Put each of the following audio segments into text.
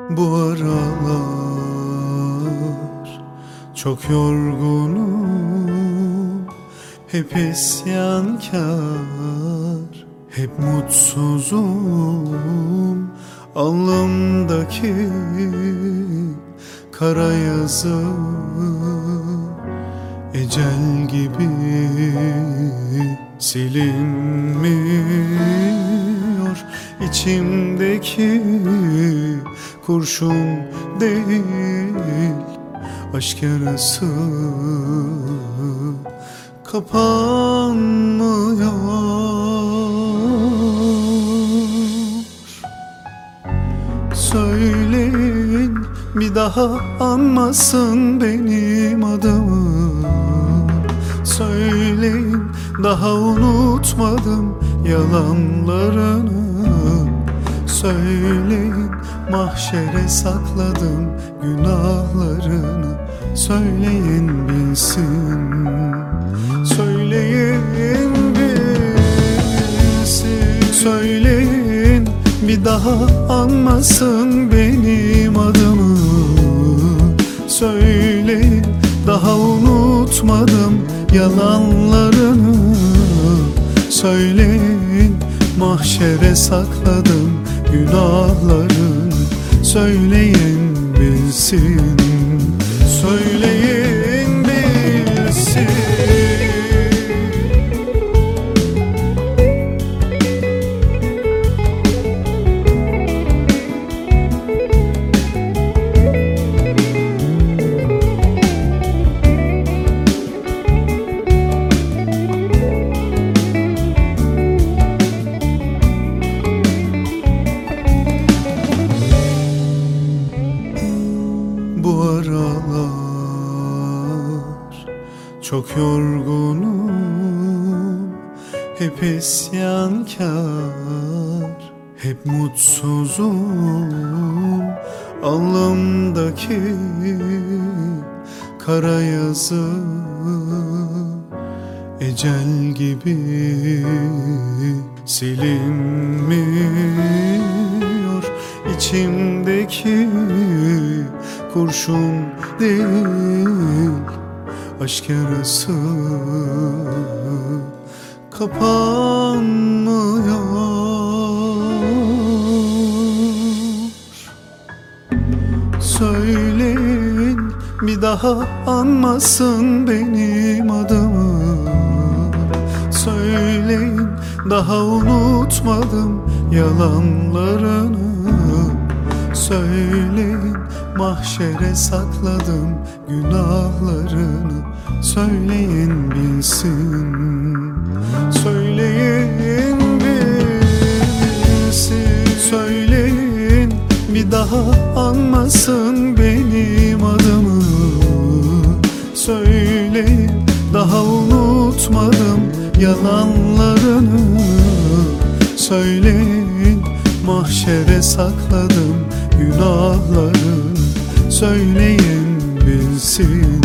Bu aralar çok yorgunum, hep isyankar, hep mutsuzum. Alnımdaki kara yazı ecel gibi silinmiyor. İçimdeki kurşun değil, aşk yarası kapanmıyor. Söyleyin, bir daha anmasın benim adımı. Söyleyin, daha unutmadım yalanlarını. Söyleyin, mahşere sakladım günahlarını. Söyleyin bilsin, söyleyin bilsin. Söyleyin, bir daha anmasın benim adımı. Söyleyin, daha unutmadım yalanlarını. Söyleyin, mahşere sakladım günahlarını. Söyleyin bilsin, söyleyin bilsin. Bu aralar çok yorgunum, hep isyankar, hep mutsuzum. Alnımdaki kara yazı ecel gibi silinmiyor. İçimdeki kurşun değil, aşk yarası kapanmıyor. Söyleyin, bir daha anmasın benim adımı. Söyleyin, daha unutmadım yalanlarını. Söyleyin, mahşere sakladım günahlarını. Söyleyin bilsin, söyleyin bilsin. Söyleyin, bir daha anmasın benim adımı. Söyleyin, daha unutmadım yalanlarını. Söyleyin, mahşere sakladım günahlarını. Söyleyin bilsin,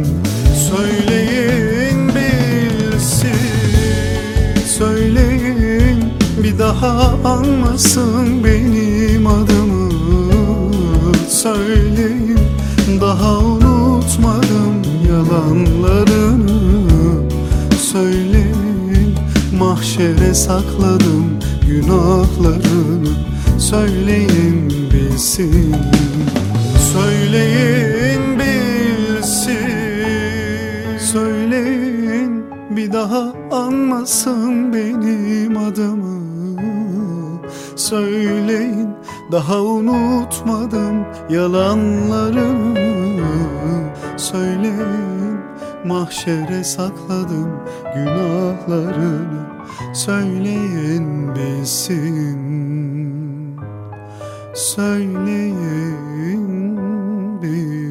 söyleyin bilsin. Söyleyin, bir daha anmasın benim adımı. Söyleyin, daha unutmadım yalanlarını. Söyleyin, mahşere sakladım günahlarını. Söyleyin bilsin, söyleyin bilsin. Söyleyin, bir daha anmasın benim adımı. Söyleyin, daha unutmadım yalanlarını. Söyleyin, mahşere sakladım günahlarını. Söyleyin bilsin, söyleyin bilsin.